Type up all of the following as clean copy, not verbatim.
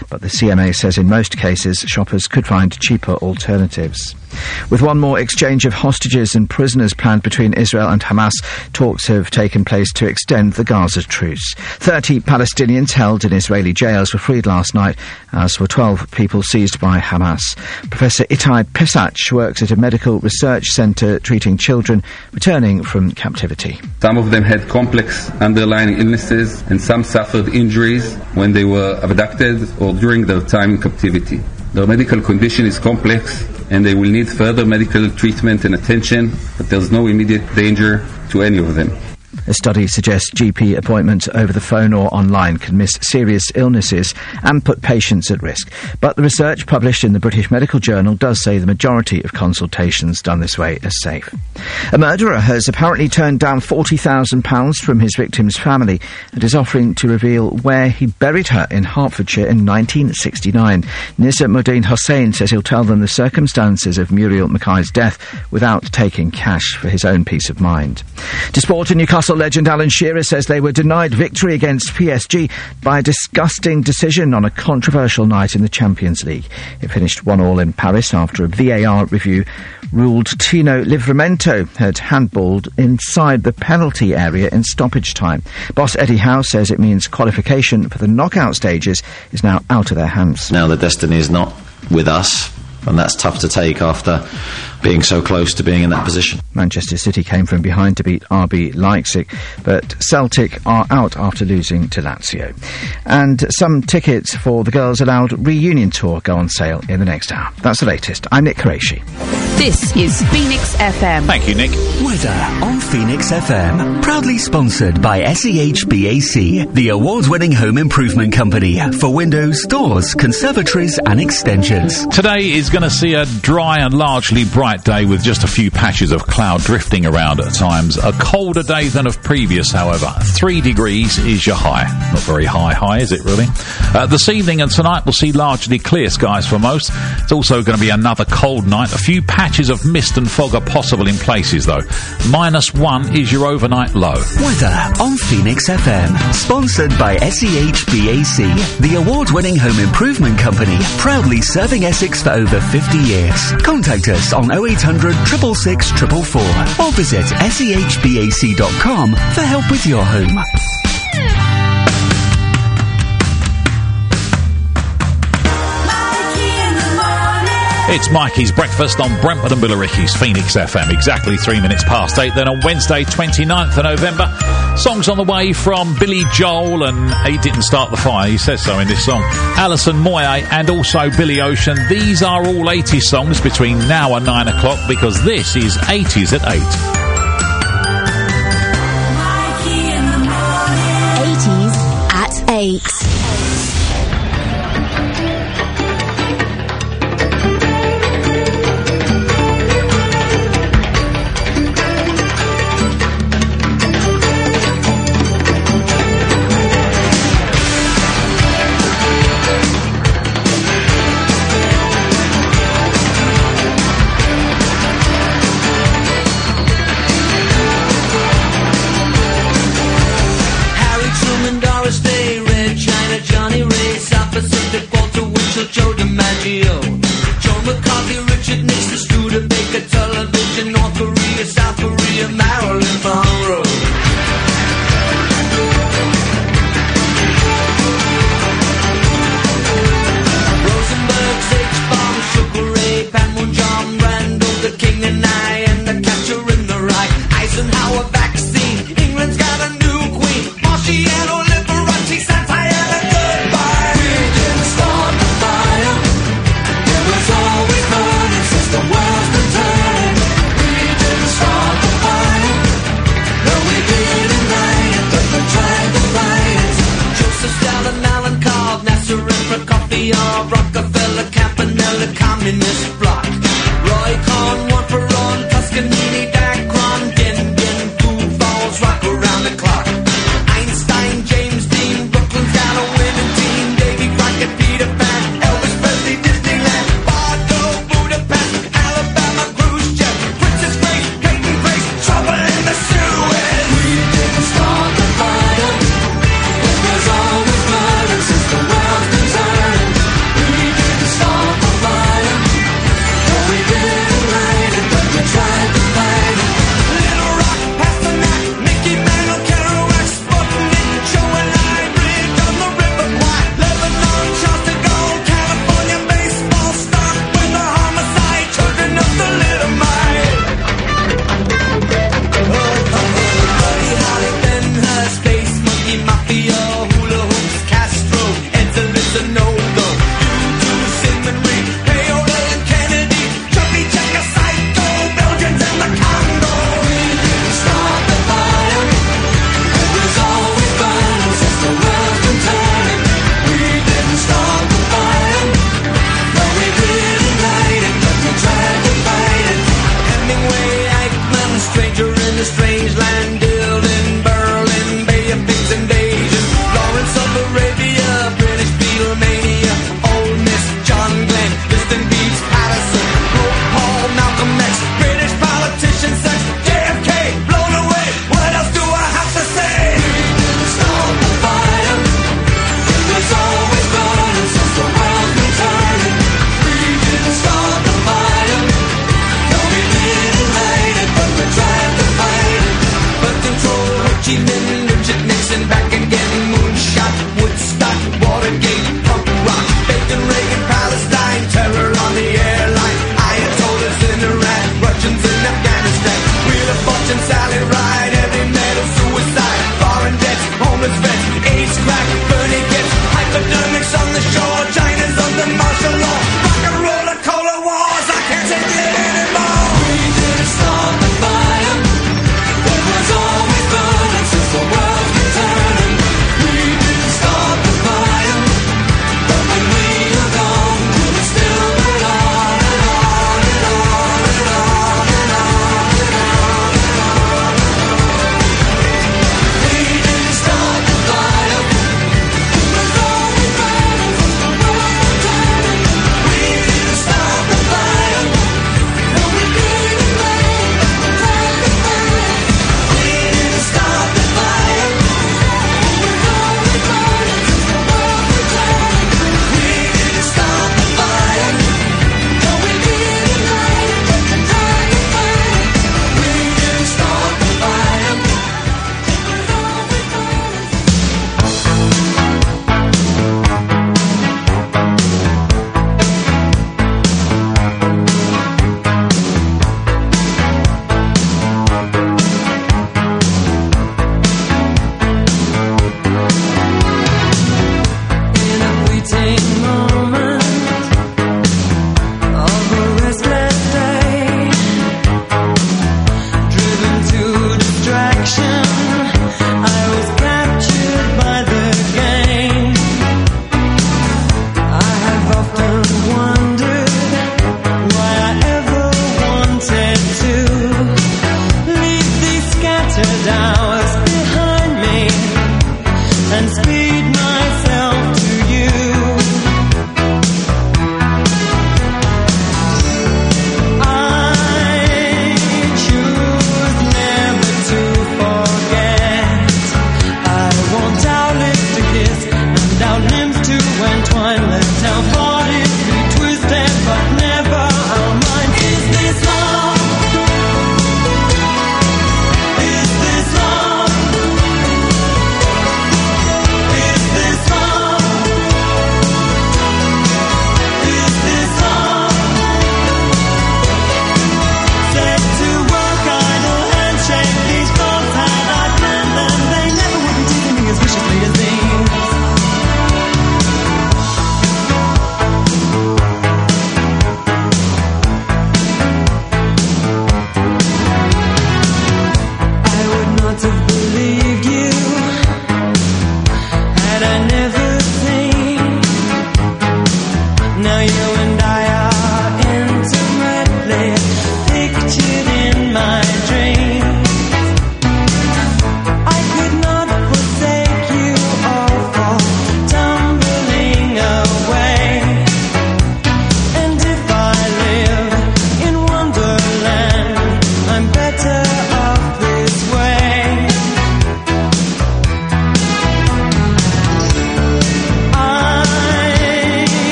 but the CMA says in most cases shoppers could find cheaper alternatives. With one more exchange of hostages and prisoners planned between Israel and Hamas, talks have taken place to extend the Gaza truce. 30 Palestinians held in Israeli jails were freed last night, as were 12 people seized by Hamas. Professor Itai Pesach works at a medical research centre treating children returning from captivity. Some of them had complex underlying illnesses and some suffered injuries when they were abducted or during their time in captivity. Their medical condition is complex and they will need further medical treatment and attention, but there's no immediate danger to any of them. A study suggests GP appointments over the phone or online can miss serious illnesses and put patients at risk. But the research published in the British Medical Journal does say the majority of consultations done this way are safe. A murderer has apparently turned down £40,000 from his victim's family and is offering to reveal where he buried her in Hertfordshire in 1969. Nizamuddin Hossain says he'll tell them the circumstances of Muriel Mackay's death without taking cash for his own peace of mind. To sport, in Newcastle legend Alan Shearer says they were denied victory against PSG by a disgusting decision on a controversial night in the Champions League. It finished 1-1 in Paris after a VAR review ruled Tino Livramento had handballed inside the penalty area in stoppage time. Boss Eddie Howe says it means qualification for the knockout stages is now out of their hands. Now the destiny is not with us, and that's tough to take after being so close to being in that position. Manchester City came from behind to beat RB Leipzig, but Celtic are out after losing to Lazio. And some tickets for the Girls Aloud reunion tour go on sale in the next hour. That's the latest. I'm Nick Qureshi. This is Phoenix FM. Thank you, Nick. Weather on Phoenix FM. Proudly sponsored by SEHBAC, the award-winning home improvement company for windows, doors, conservatories and extensions. Today is going to see a dry and largely bright day with just a few patches of cloud drifting around at times. A colder day than of previous, however. 3 degrees is your high. Not very high, is it really? This evening and tonight we'll see largely clear skies for most. It's also going to be another cold night. A few patches of mist and fog are possible in places though. -1 is your overnight low. Weather on Phoenix FM. Sponsored by SEHBAC, the award-winning home improvement company, proudly serving Essex for over 50 years. Contact us on 0800 666 444 or visit sehbac.com for help with your home. It's Mikey's Breakfast on Brentford and Billericay's Phoenix FM, exactly 3 minutes past 8. Then on Wednesday, 29th of November, songs on the way from Billy Joel, and he didn't start the fire, he says so in this song, Alison Moyet and also Billy Ocean. These are all 80s songs between now and 9 o'clock, because this is 80s at 8. 80s at 8.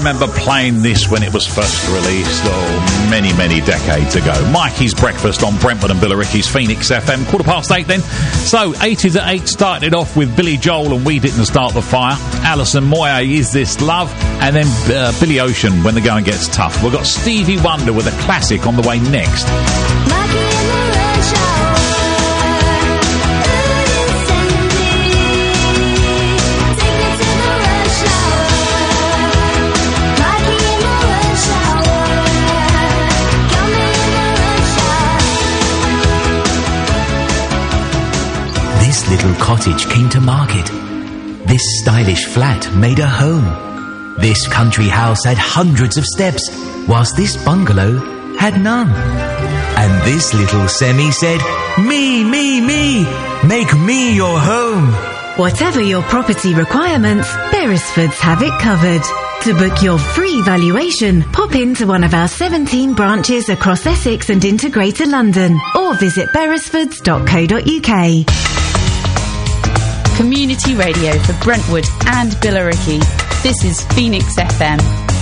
remember playing this when it was first released, many, many decades ago. Mikey's Breakfast on Brentwood and Billericay's Phoenix FM. 8:15 then. So, 80s at 8 started off with Billy Joel and We Didn't Start the Fire. Alison Moyet, Is This Love? And then Billy Ocean, When the Going Gets Tough. We've got Stevie Wonder with a classic on the way next. This little cottage came to market. This stylish flat made a home. This country house had hundreds of steps, whilst this bungalow had none. And this little semi said, me, make me your home. Whatever your property requirements, Beresfords have it covered. To book your free valuation, pop into one of our 17 branches across Essex and into Greater London, or visit beresfords.co.uk. Community radio for Brentwood and Billericay. This is Phoenix FM.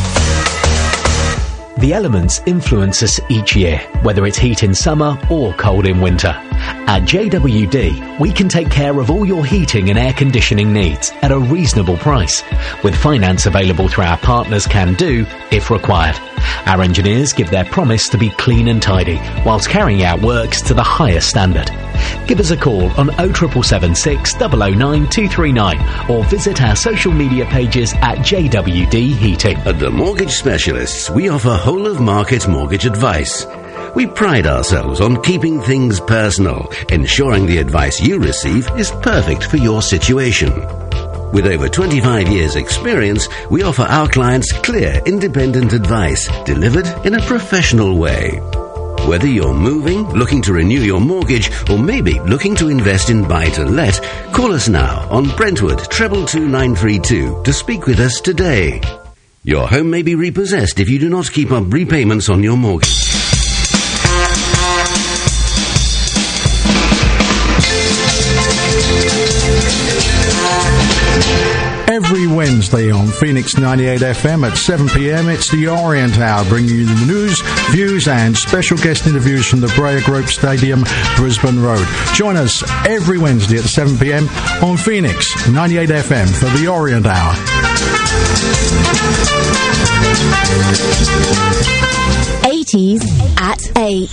The elements influence us each year, whether it's heat in summer or cold in winter. At JWD, we can take care of all your heating and air conditioning needs at a reasonable price, with finance available through our partners Can Do if required. Our engineers give their promise to be clean and tidy, whilst carrying out works to the highest standard. Give us a call on 07776 009 239 or visit our social media pages at JWD Heating. At the Mortgage Specialists, we offer whole-of-market mortgage advice. We pride ourselves on keeping things personal, ensuring the advice you receive is perfect for your situation. With over 25 years' experience, we offer our clients clear, independent advice delivered in a professional way. Whether you're moving, looking to renew your mortgage, or maybe looking to invest in buy-to-let, call us now on Brentwood 222 to speak with us today. Your home may be repossessed if you do not keep up repayments on your mortgage. Every Wednesday on Phoenix 98 FM at 7 p.m, it's the Orient Hour, bringing you the news, views and special guest interviews from the Breyer Group Stadium, Brisbane Road. Join us every Wednesday at 7 p.m. on Phoenix 98 FM for the Orient Hour. 80s at 8.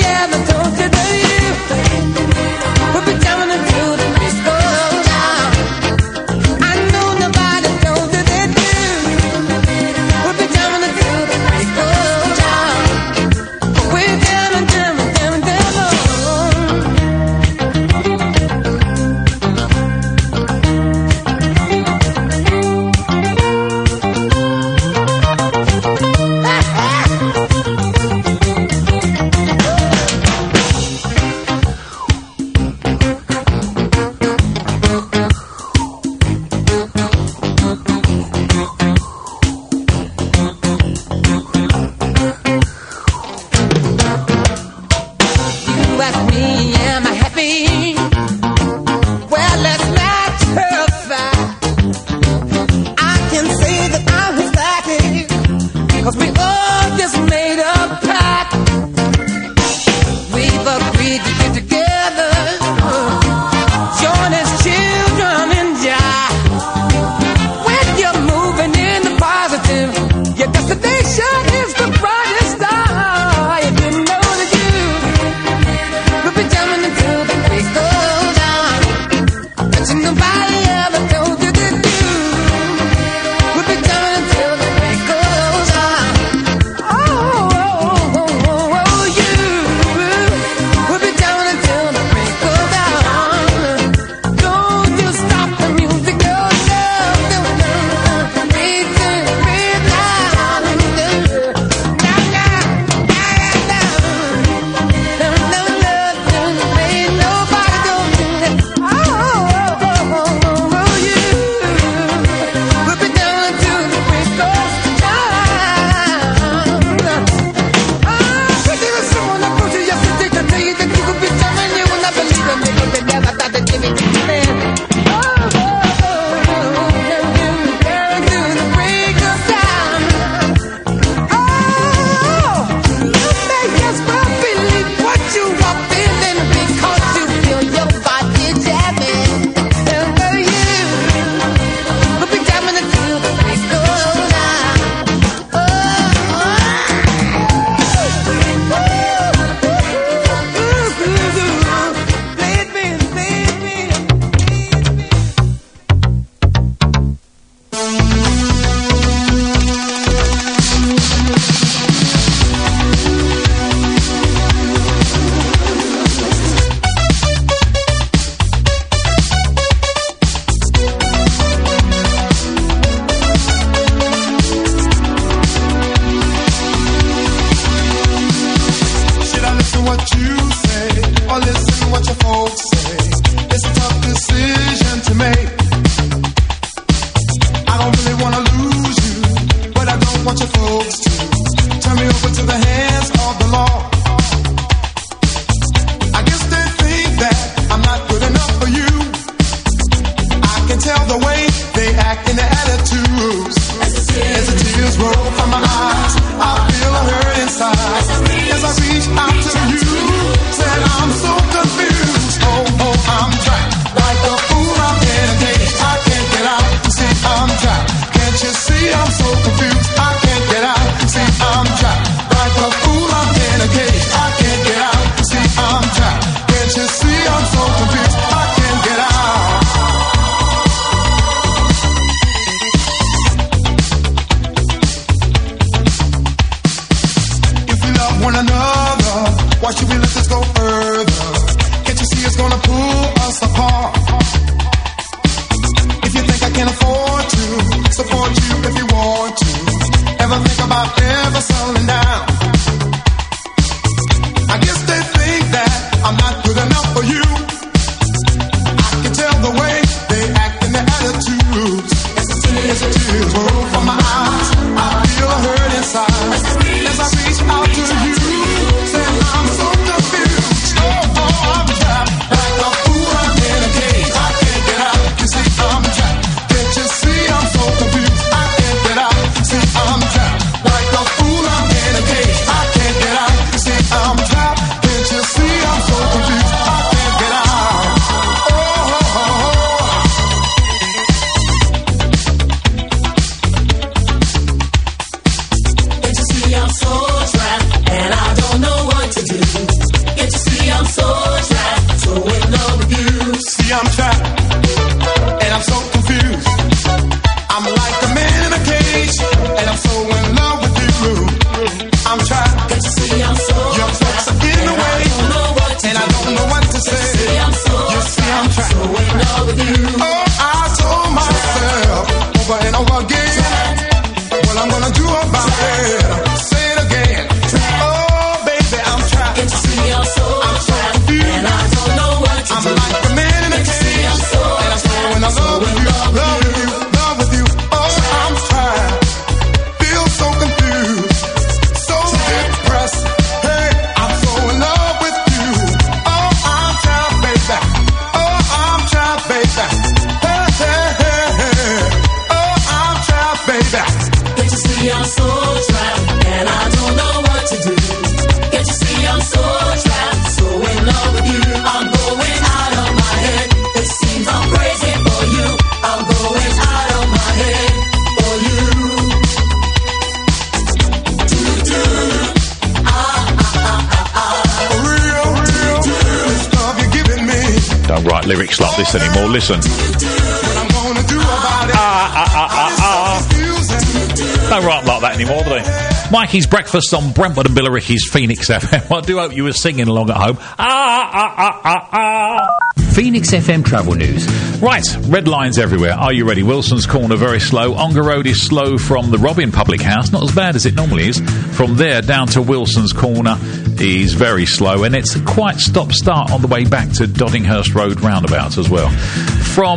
As I reach out to you, say I'm so confused. Don't write lyrics like this anymore. Listen. Don't write like that anymore, do they? Mikey's Breakfast on Brentwood and Billericay's Phoenix FM. I do hope you were singing along at home. Phoenix FM travel news. Right, red lines everywhere. Are you ready? Wilson's Corner, very slow. Ongar Road is slow from the Robin Public House. Not as bad as it normally is. From there down to Wilson's Corner is very slow. And it's quite stop-start on the way back to Doddinghurst Road roundabout as well. From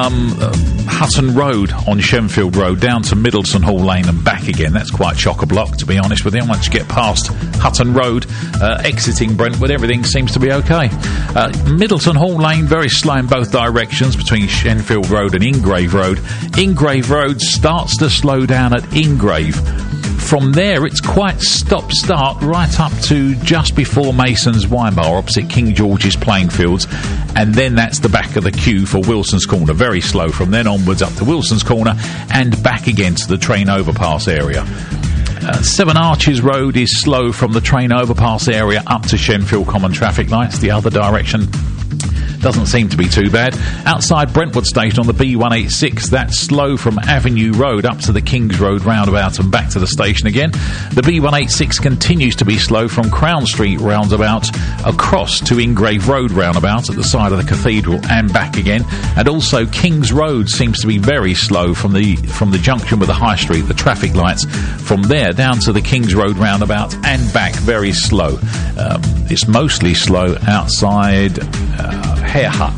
Hutton Road on Shenfield Road down to Middleton Hall Lane and back again. That's quite chock-a-block, to be honest with you. Once you get past Hutton Road, exiting Brentwood, everything seems to be okay. Middleton Hall Lane, very slow in both directions between Shenfield Road and Ingrave Road. Ingrave Road starts to slow down at Ingrave. From there, it's quite stop-start right up to just before Mason's Wine Bar, opposite King George's playing fields, and then that's the back of the queue for Wilson's Corner. Very slow from then onwards up to Wilson's Corner and back again to the train overpass area. Seven Arches Road is slow from the train overpass area up to Shenfield Common traffic lights. The other direction doesn't seem to be too bad. Outside Brentwood Station on the B186, that's slow from Avenue Road up to the Kings Road roundabout and back to the station again. The B186 continues to be slow from Crown Street roundabout across to Ingrave Road roundabout at the side of the cathedral and back again. And also Kings Road seems to be very slow from the junction with the High Street, the traffic lights. From there down to the Kings Road roundabout and back, very slow. It's mostly slow outside Hare Hut.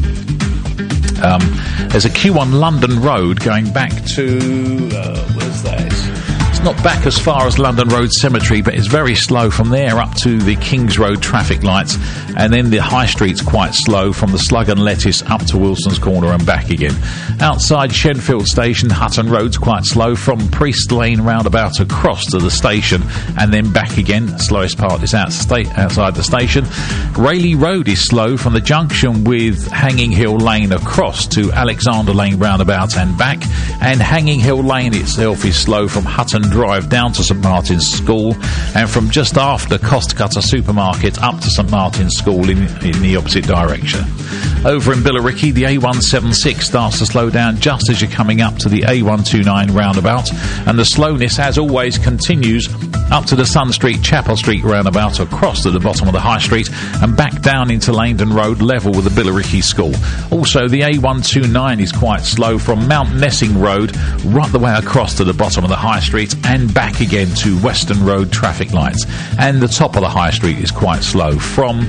There's a queue on London Road going back to where's that? It's not back as far as London Road Cemetery, but it's very slow from there up to the Kings Road traffic lights, and then the High Street's quite slow from the Slug and Lettuce up to Wilson's Corner and back again. Outside Shenfield Station, Hutton Road's quite slow from Priest Lane roundabout across to the station and then back again. The slowest part is outside the station. Rayleigh Road is slow from the junction with Hanging Hill Lane across to Alexander Lane roundabout and back, and Hanging Hill Lane itself is slow from Hutton Drive down to St Martin's School, and from just after Cost Cutter Supermarket up to St Martin's School in the opposite direction. Over in Billericay, the A176 starts to slow down just as you're coming up to the A129 roundabout, and the slowness, as always, continues up to the Sun Street, Chapel Street roundabout, across to the bottom of the High Street, and back down into Langdon Road, level with the Billericay School. Also, the A129 is quite slow from Mount Nessing Road right the way across to the bottom of the High Street and back again to Western Road traffic lights. And the top of the High Street is quite slow from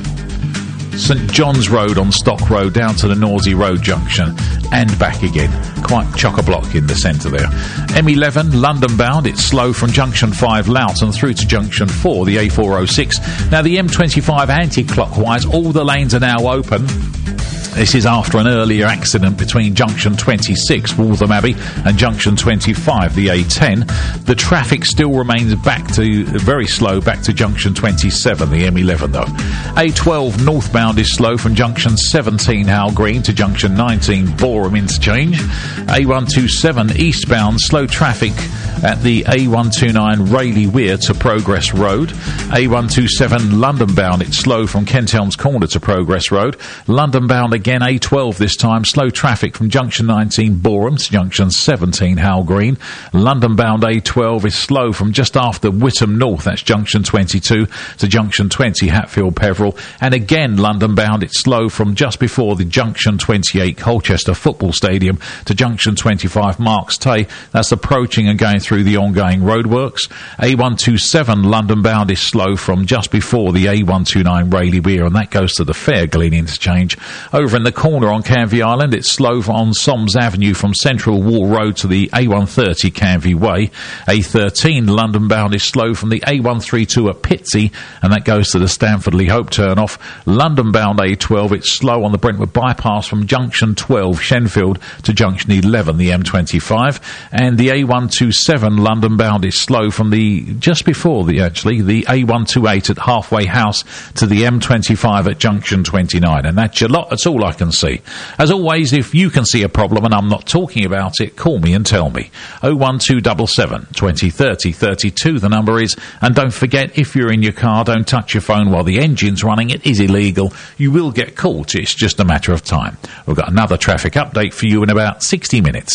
St John's Road on Stock Road down to the Norsey Road junction and back again. Quite chock-a-block in the centre there. M11 London bound, it's slow from Junction 5 Loughton through to Junction 4, the A406. Now the M25 anti-clockwise, all the lanes are now open. This is after an earlier accident between Junction 26, Waltham Abbey, and Junction 25, the A10. The traffic still remains very slow back to Junction 27, the M11 though. A12 northbound is slow from Junction 17, Howell Green, to Junction 19, Boreham Interchange. A127 eastbound, slow traffic at the A129 Rayleigh Weir to Progress Road. A127 London bound, it's slow from Kent Elms Corner to Progress Road. London bound again, A12 this time, slow traffic from Junction 19 Boreham to Junction 17 Howell Green. London bound A12 is slow from just after Whittam North, that's Junction 22, to Junction 20 Hatfield Peveril. And again, London bound, it's slow from just before the Junction 28 Colchester Football Stadium to Junction 25 Marks Tay. That's approaching and going through the ongoing roadworks. A127 London bound is slow from just before the A129 Rayleigh Weir, and that goes to the Fair Glen interchange. Over in the corner on Canvey Island, it's slow on Soms Avenue from Central Wall Road to the A130 Canvey Way. A13 London bound is slow from the A132 at Pitsea, and that goes to the Stamford Lee Hope turn-off. London bound A12, it's slow on the Brentwood bypass from Junction 12 Shenfield to Junction 11, the M25. And the A127 London bound is slow from just before the A128 at Halfway House to the M25 at Junction 29. And that's all I can see. As always, if you can see a problem and I'm not talking about it, call me and tell me. 01277 20 30 32 the number is. And don't forget, if you're in your car, don't touch your phone while the engine's running. It is illegal. You will get caught. It's just a matter of time. We've got another traffic update for you in about 60 minutes.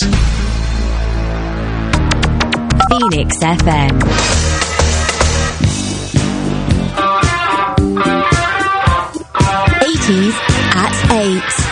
Phoenix FM. At 8.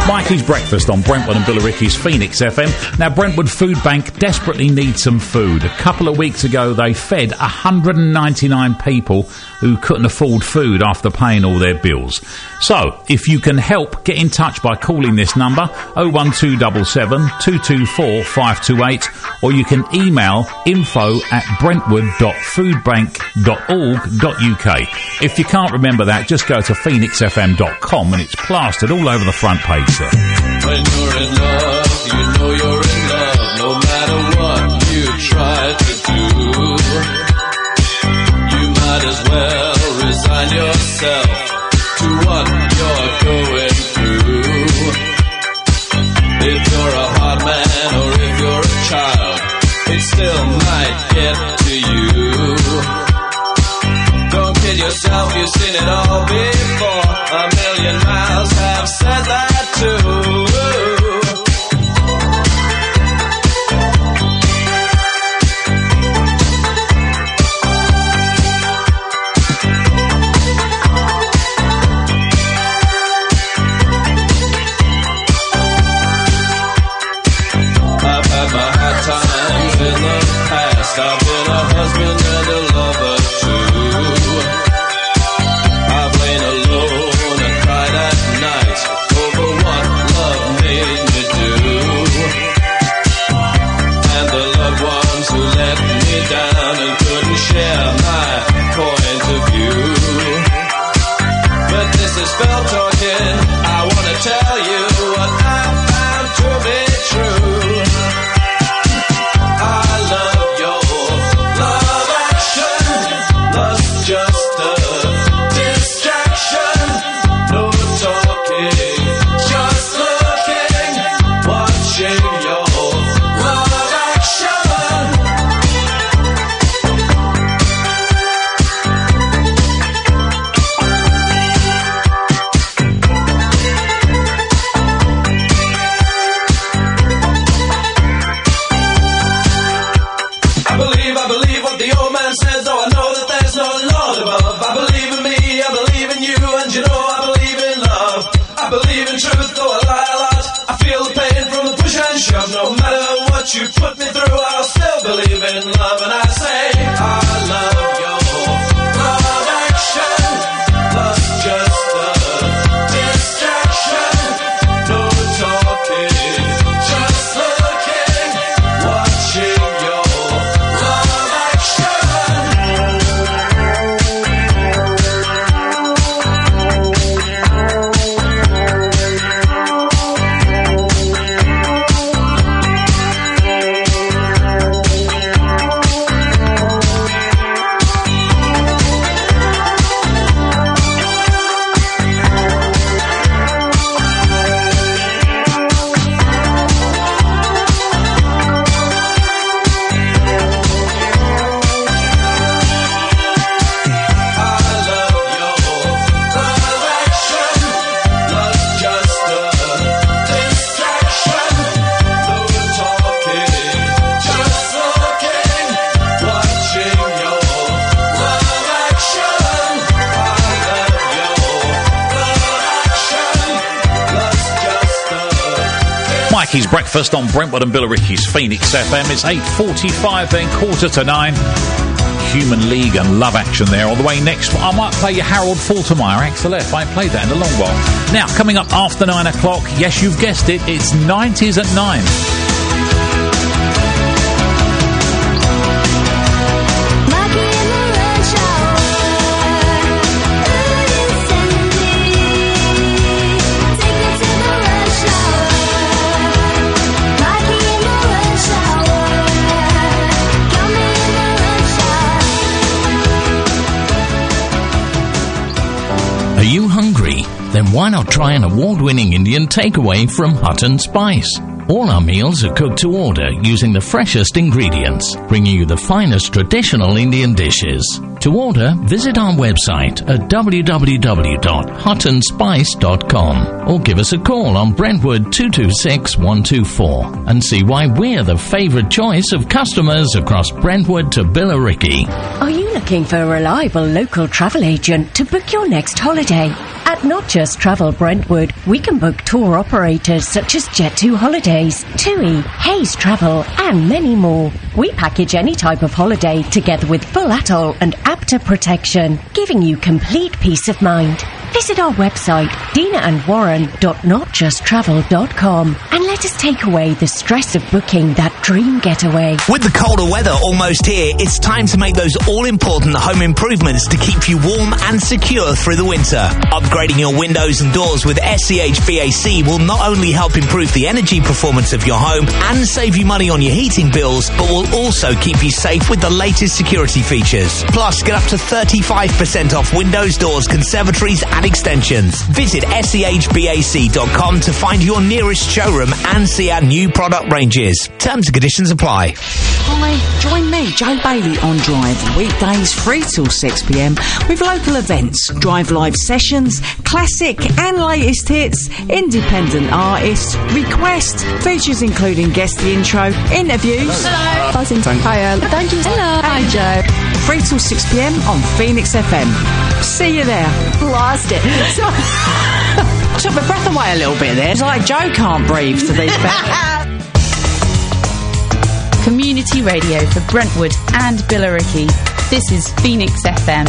Mikey's Breakfast on Brentwood and Billericay's Phoenix FM. Now, Brentwood Food Bank desperately needs some food. A couple of weeks ago, they fed 199 people who couldn't afford food after paying all their bills. So, if you can help, get in touch by calling this number, 01277 224 528, or you can email info@brentwood.foodbank.org.uk. If you can't remember that, just go to phoenixfm.com and it's plastered all over the front page there. When you're in love, you know you're in love, no matter what you try to do. You might as well resign yourself to what you're going through. If you're a hard man or if you're a child, it still might get to you. Don't kid yourself, you've seen it all before. 1,000,000 miles have said that too. I've been a husband and a lover too. I've lain alone and cried at night over what love made me do. And the loved ones who let me down and couldn't share my point of view. But this is spell talking. I want to tell you what I found to be true. No matter what you put me through, I'll still believe in love. And I say, I love your love action. Love's just a distraction. No talking, just looking, watching your love Mikey's Breakfast on Brentwood and Billericay's Phoenix FM. It's 8:45 then, 8:45. Human League and Love Action there. All the way next, I might play you Harold Faltermeyer, Axel F. I ain't played that in a long while. Now, coming up after 9 o'clock, yes, you've guessed it, it's 90s at 9. Are you hungry? Then why not try an award-winning Indian takeaway from Hut and Spice? All our meals are cooked to order using the freshest ingredients, bringing you the finest traditional Indian dishes. To order, visit our website at www.hutandspice.com or give us a call on Brentwood 226 124 and see why we're the favourite choice of customers across Brentwood to Billericay. Are you looking for a reliable local travel agent to book your next holiday? At Not Just Travel Brentwood, we can book tour operators such as Jet2 Holidays, TUI, Hayes Travel, and many more. We package any type of holiday together with full atoll and APTA protection, giving you complete peace of mind. Visit our website, dinaandwarren.notjusttravel.com, and let us take away the stress of booking that dream getaway. With the colder weather almost here, it's time to make those all-important home improvements to keep you warm and secure through the winter. Upgrading your windows and doors with SCHBAC will not only help improve the energy performance of your home and save you money on your heating bills, but will also keep you safe with the latest security features. Plus, get up to 35% off windows, doors, conservatories and extensions. Visit SCHBAC.com to find your nearest showroom and see our new product ranges. Terms and conditions apply. Hi, join me, Joe Bailey, on Drive, weekdays 3 till 6pm with local events, Drive Live sessions, classic and latest hits, independent artists, request, features including guest the intro, interviews. Hello. Buzzing. Hiya. Thank you. Hello. Hi, Joe. 3 till 6pm on Phoenix FM. See you there. Lost it. Took my breath away a little bit there. It's like Joe can't breathe to these back. Community radio for Brentwood and Billericay. This is Phoenix FM.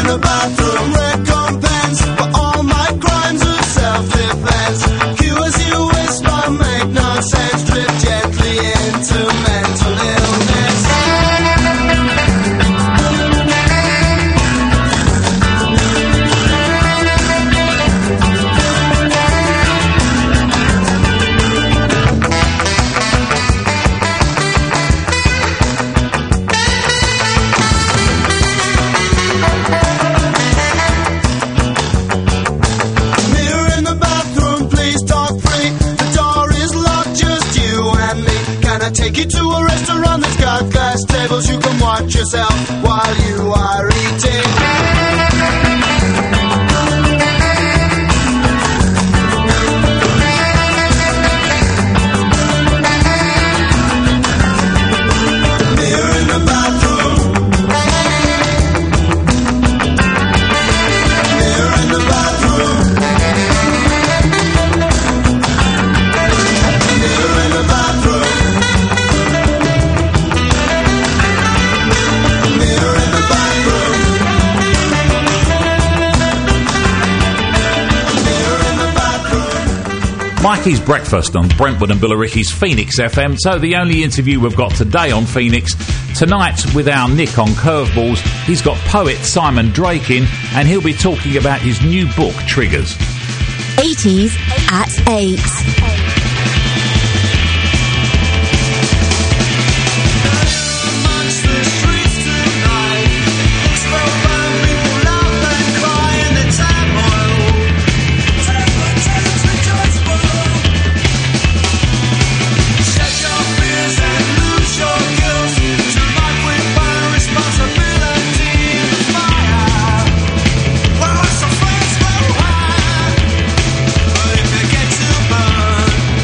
the bathroom, recompense for all my crimes of self-defense. Cue as you whisper, make no sense, drift gently into mental illness. Take you to a restaurant that's got glass tables. You can watch yourself while you are eating. Mirror in the bathroom. Mirror in the bathroom. Mirror in the bathroom. Mikey's Breakfast on Brentwood and Billericay's Phoenix FM. So the only interview we've got today on Phoenix. Tonight with our Nick on Curveballs, he's got poet Simon Drake in, and he'll be talking about his new book, Triggers. 80s at 8. If you get too burned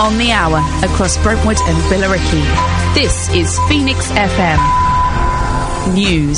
on the hour across Brentwood and Billericay. This is Phoenix FM News.